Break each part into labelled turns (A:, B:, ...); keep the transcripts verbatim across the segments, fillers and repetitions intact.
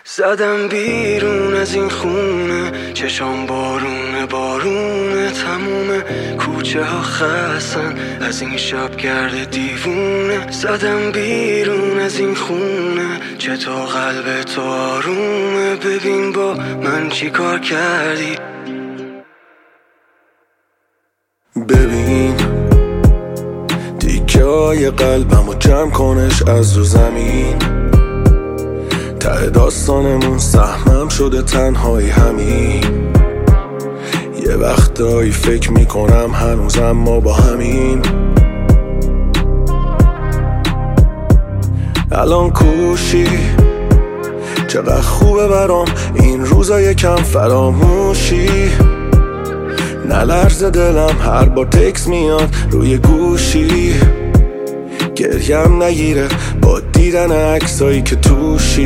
A: زدم بیرون از این خونه، چشام بارونه بارونه، تموم کوچه ها خستن از این شب گرد دیوونه. زدم بیرون از این خونه، چطور قلب تو آرومه، ببین با من چی کار کردی.
B: ببین تیکه های قلبمو جمع کنش از رو زمین، ته داستانمون سهمم شده تنهایی همین. یه وقتایی فکر میکنم هنوزم ما با همین. الان کوشی چقدر خوبه برام این روزا یکم فراموشی. نلرزه دلم هر بار تکس میاد روی گوشی، گریم نگیره با دیدن عکسایی که توشی.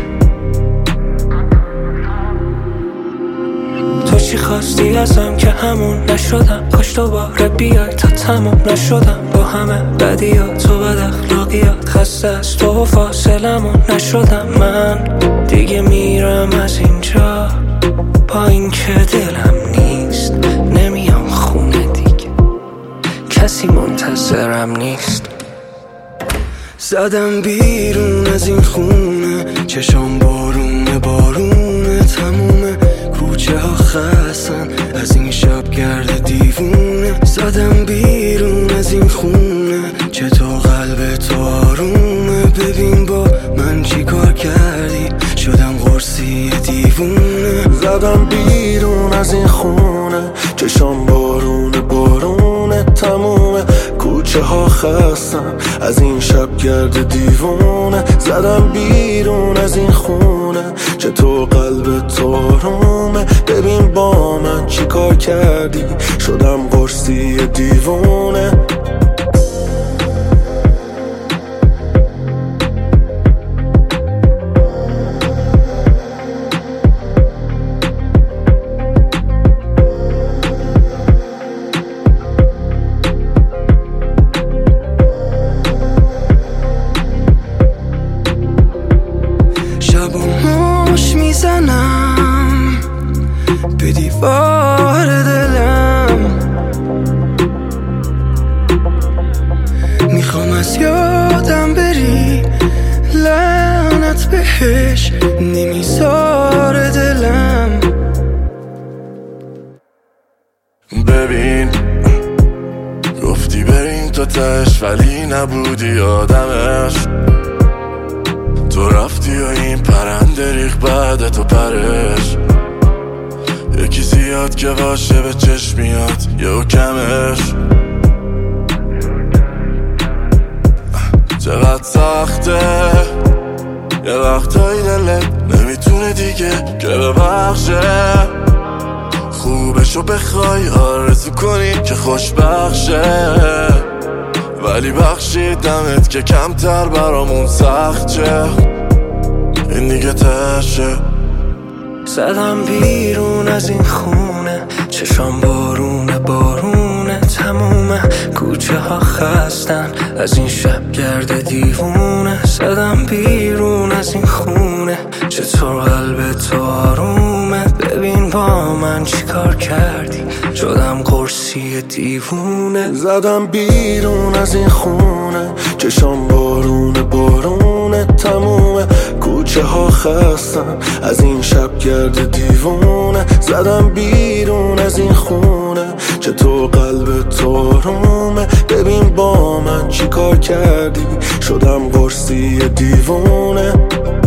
C: تو چی خواستی ازم که همون نشدم، کاش دوباره بیای تا تموم نشدم با همه بدیات و بد اخلاقیات. خسته از تو و فاصلمون نشدم من، دیگه میرم از اینجا با این که دلم نیست. نمیام خونه دیگه، کسی منتظرم نیست.
A: زدم بیرون از این خونه، چشام بارونه بارونه، تموم کوچه ها خستن از این شب گرد دیوونه. زدم بیرون از این خونه، چطور قلب تو آرومه، ببین با من چی کار کردی، شدم قرصی دیوونه.
B: زدم بیرون از این خونه، چشام بارونه بارونه، تموم کوچه ها خستم از این شب گرد دیوونه. زدم بیرون از این خونه، چطور قلب تو آرومه، ببین با من چی کار کردی، شدم قرصی دیوونه.
A: میزنم به دیوار دلم، میخوام از یادم بری، لعنت بهش نمیذاره دلم.
B: ببین گفتی بریم تا تش ولی نبودی آدمش، تو رفتی و این پرنده ریخ بعد تو پرش. یکی زیاد که باشه به چشم میاد یه کمش. چقدر سخته یه وقتایی دلت نمیتونه دیگه که ببخشه، خوبشو بخوای آرزو کنی که خوشبخشه، ولی بخشیدمت که کمتر برامون سخت چه، این دیگه تشه.
C: زدم بیرون از این خونه، چشام بارونه بارونه، تموم کوچه ها خستن از این شب گرد دیوونه. زدم بیرون از این خونه، چطور قلب تو آرومه، ببین با من چی کار کردی، شدم قرصی دیوونه.
B: زدم بیرون از این خونه، چشام بارونه بارونه، تموم کوچه ها خستن از این شب گرد دیوونه. زدم بیرون از این خونه، چطور قلب تو آرومه، ببین با من چی کار کردی، شدم قرصی دیوونه.